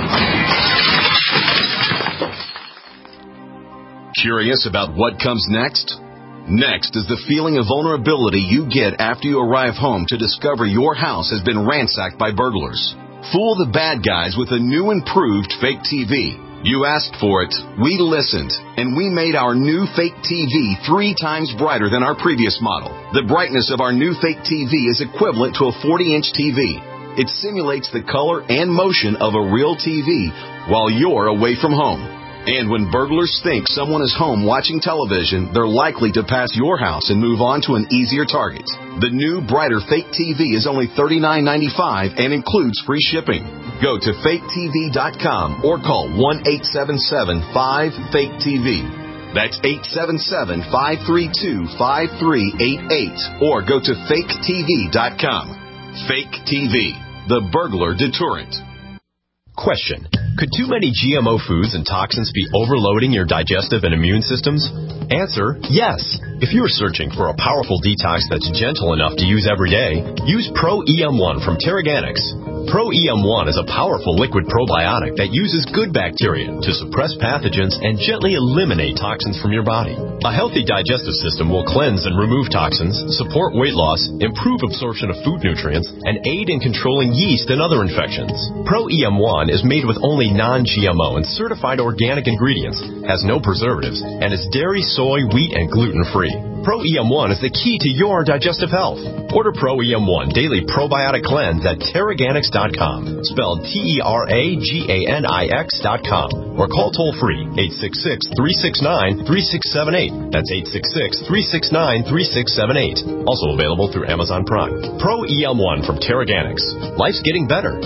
Curious about what comes next? Next is the feeling of vulnerability you get after you arrive home to discover your house has been ransacked by burglars. Fool the bad guys with a new improved fake T V. You asked for it, we listened, and we made our new Fake T V three times brighter than our previous model. The brightness of our new Fake T V is equivalent to a forty-inch T V. It simulates the color and motion of a real T V while you're away from home. And when burglars think someone is home watching television, they're likely to pass your house and move on to an easier target. The new, brighter Fake T V is only thirty-nine ninety-five and includes free shipping. Go to fake T V dot com or call one eight seven seven five fake T V. That's eight seven seven five three two five three eight eight or go to fake T V dot com. Fake T V, the burglar deterrent.
Question. Could too many G M O foods and toxins be overloading your digestive and immune systems? Answer, yes. If you are searching for a powerful detox that's gentle enough to use every day, use Pro E M one from Terraganics. Pro E M one is a powerful liquid probiotic that uses good bacteria to suppress pathogens and gently eliminate toxins from your body. A healthy digestive system will cleanse and remove toxins, support weight loss, improve absorption of food nutrients, and aid in controlling yeast and other infections. Pro E M one is made with only non-G M O and certified organic ingredients, has no preservatives, and is dairy, soy, wheat, and gluten-free. Pro E M one is the key to your digestive health. Order Pro E M one Daily Probiotic Cleanse at Terraganics dot com, spelled T E R A G A N I X dot com, or call toll-free eight six six, three six nine, three six seven eight. That's eight six six, three six nine, three six seven eight. Also available through Amazon Prime. Pro E M one from Terraganics. Life's getting better.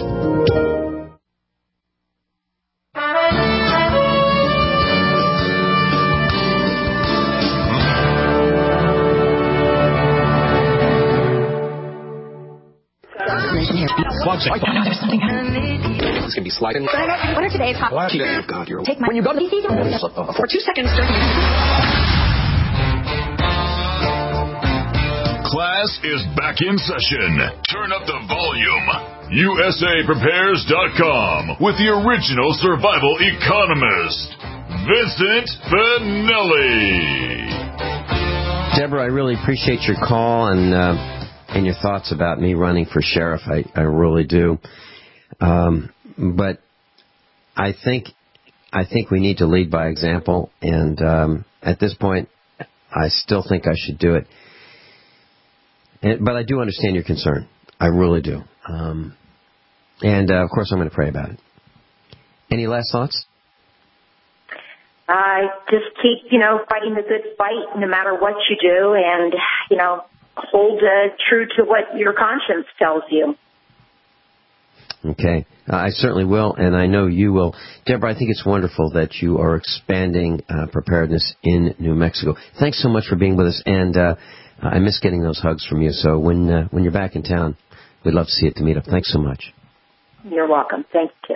It's going to be sliding. What are today's hot topics? Oh, God, you're... Take my... When you go to the... For two seconds...
Class is back in session. Turn up the volume. U S A Prepares dot com with the original survival economist, Vincent Finelli.
Deborah, I really appreciate your call and uh, and your thoughts about me running for sheriff. I, I really do. Um, but I think I think we need to lead by example, and um, at this point, I still think I should do it. And, but I do understand your concern. I really do. Um, and, uh, of course, I'm going to pray about it. Any last thoughts?
Uh, just keep, you know, fighting the good fight no matter what you do, and, you know, hold uh, true to what your conscience tells you.
Okay. Uh, I certainly will, and I know you will. Deborah, I think it's wonderful that you are expanding uh, preparedness in New Mexico. Thanks so much for being with us, and uh, I miss getting those hugs from you. So when uh, when you're back in town, we'd love to see you at the meetup. Thanks so much.
You're welcome. Thank you.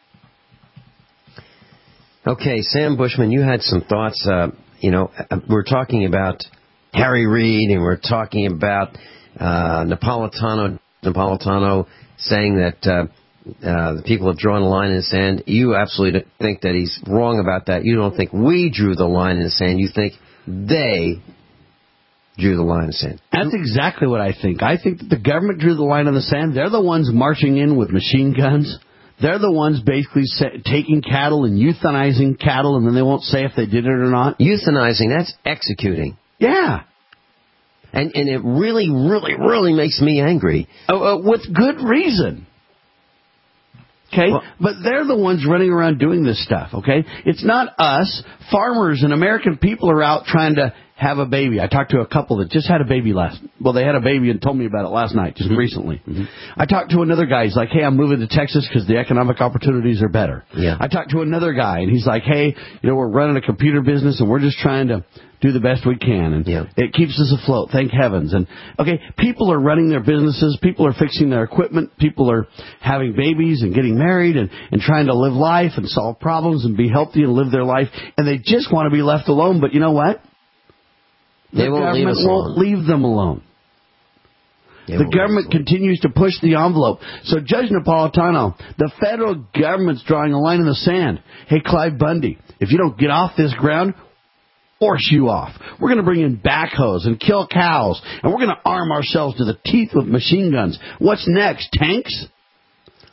Okay, Sam Bushman, you had some thoughts. Uh, you know, we're talking about Harry Reid, and we're talking about uh, Napolitano, Napolitano saying that uh, uh, the people have drawn a line in the sand. You absolutely think that he's wrong about that. You don't think we drew the line in the sand. You think they drew the line in the sand.
That's exactly what I think. I think that the government drew the line in the sand. They're the ones marching in with machine guns. They're the ones basically taking cattle and euthanizing cattle, and then they won't say if they did it or not.
Euthanizing, that's executing.
Yeah.
And and it really, really, really makes me angry.
Uh, uh, with good reason. Okay? Well, but they're the ones running around doing this stuff, okay? It's not us. Farmers and American people are out trying to have a baby. I talked to a couple that just had a baby last... Well, they had a baby and told me about it last night, just mm-hmm. recently. Mm-hmm. I talked to another guy. He's like, hey, I'm moving to Texas because the economic opportunities are better.
Yeah.
I talked to another guy, and he's like, hey, you know, we're running a computer business, and we're just trying to do the best we can, and yeah. it keeps us afloat, thank heavens. And, okay, people are running their businesses. People are fixing their equipment. People are having babies and getting married and, and trying to live life and solve problems and be healthy and live their life, and they just want to be left alone. But you know what?
They
the
won't leave us
won't
alone.
leave them alone.
They
the government continues to push the envelope. So, Judge Napolitano, the federal government's drawing a line in the sand. Hey, Clive Bundy, if you don't get off this ground, force you off. We're going to bring in backhoes and kill cows, and we're going to arm ourselves to the teeth with machine guns. What's next? Tanks?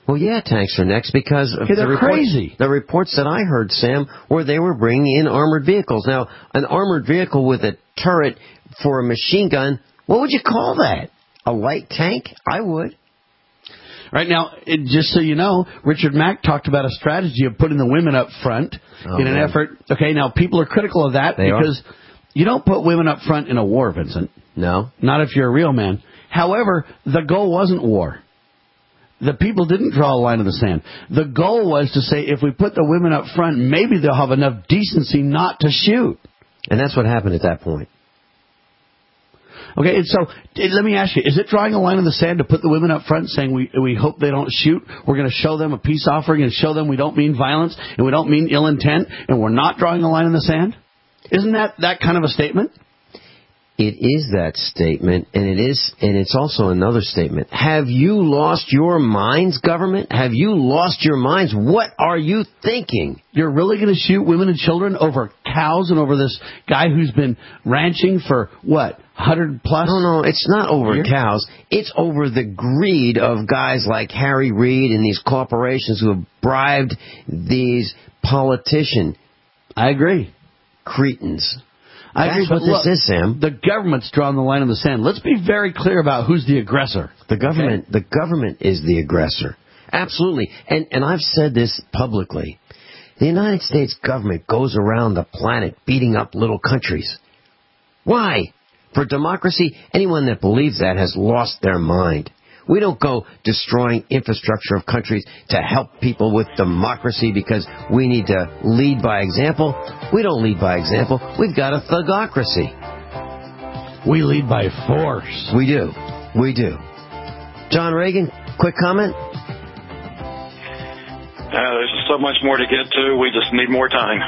Well, yeah, tanks are next because of
Okay,
the
they're
reports,
crazy.
the reports that I heard, Sam, where they were bringing in armored vehicles. Now, an armored vehicle with a turret for a machine gun, what would you call that? A light tank? I would.
Right now, it, just so you know, Richard Mack talked about a strategy of putting the women up front
oh,
in an
man.
effort. Okay, now people are critical of that
they
because
are.
you don't put women up front in a war, Vincent.
No.
Not if you're a real man. However, the goal wasn't war. The people didn't draw a line in the sand. The goal was to say, if we put the women up front, maybe they'll have enough decency not to shoot.
And that's what happened at that point.
Okay, and so let me ask you, is it drawing a line in the sand to put the women up front saying we we hope they don't shoot? We're going to show them a peace offering and show them we don't mean violence and we don't mean ill intent and we're not drawing a line in the sand? Isn't that that kind of a statement?
It is that statement, and it is, and it's also another statement. Have you lost your minds, government? Have you lost your minds? What are you thinking?
You're really going to shoot women and children over cows and over this guy who's been ranching for, what, one hundred plus?
No, no, it's not over
years?
cows. It's over the greed of guys like Harry Reid and these corporations who have bribed these politicians.
I agree.
Cretins.
I
That's
agree,
what
but
this
look,
is, Sam.
The government's drawn the line in the sand. Let's be very clear about who's the aggressor.
The government, okay? The government is the aggressor. Absolutely. And and I've said this publicly. The United States government goes around the planet beating up little countries. Why? For democracy, anyone that believes that has lost their mind. We don't go destroying infrastructure of countries to help people with democracy because we need to lead by example. We don't lead by example. We've got a thugocracy.
We lead by force.
We do. We do. John Reagan, quick comment?
Uh, there's so much more to get to. We just need more time.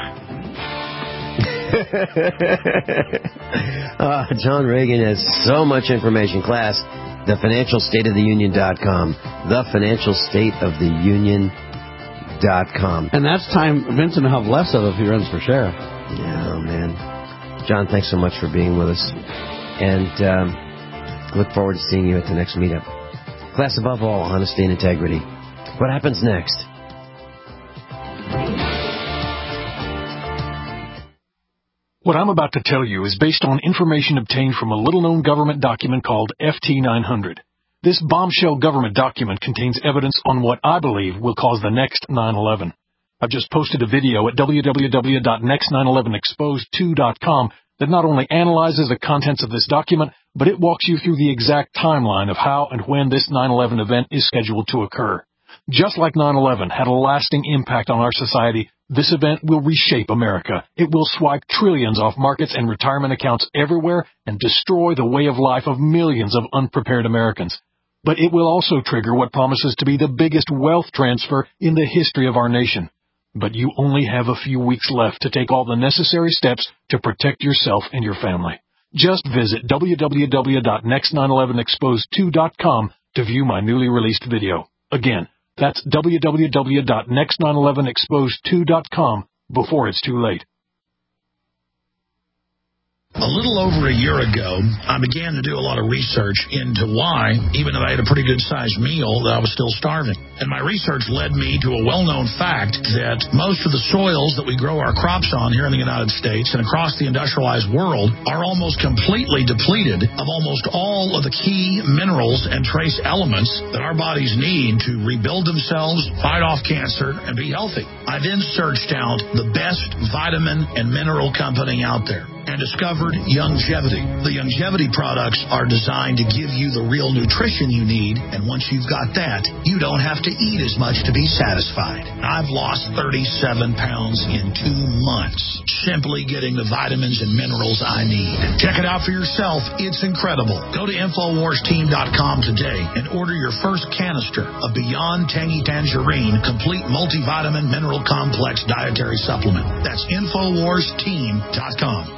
uh, John Reagan has so much information. Class, the financial state of the union dot com. the financial state of the union dot com.
And that's time Vincent will have less of if he runs for sheriff.
Yeah, man. John, thanks so much for being with us. And um, look forward to seeing you at the next meetup. Class, above all, honesty and integrity. What happens next?
What I'm about to tell you is based on information obtained from a little-known government document called F T nine hundred. This bombshell government document contains evidence on what I believe will cause the next nine eleven. I've just posted a video at w w w dot next nine eleven exposed two dot com that not only analyzes the contents of this document, but it walks you through the exact timeline of how and when this nine eleven event is scheduled to occur. Just like nine eleven had a lasting impact on our society, this event will reshape America. It will swipe trillions off markets and retirement accounts everywhere and destroy the way of life of millions of unprepared Americans. But it will also trigger what promises to be the biggest wealth transfer in the history of our nation. But you only have a few weeks left to take all the necessary steps to protect yourself and your family. Just visit w w w dot next nine eleven exposed two dot com to view my newly released video. Again, that's w w w dot next nine eleven exposed two dot com before it's too late.
A little over a year ago, I began to do a lot of research into why, even though I had a pretty good-sized meal, that I was still starving. And my research led me to a well-known fact that most of the soils that we grow our crops on here in the United States and across the industrialized world are almost completely depleted of almost all of the key minerals and trace elements that our bodies need to rebuild themselves, fight off cancer, and be healthy. I then searched out the best vitamin and mineral company out there and discovered Youngevity. The Youngevity products are designed to give you the real nutrition you need, and once you've got that, you don't have to eat as much to be satisfied. I've lost thirty-seven pounds in two months simply getting the vitamins and minerals I need. Check it out for yourself. It's incredible. Go to infowars team dot com today and order your first canister of Beyond Tangy Tangerine Complete Multivitamin Mineral Complex Dietary Supplement. That's infowars team dot com.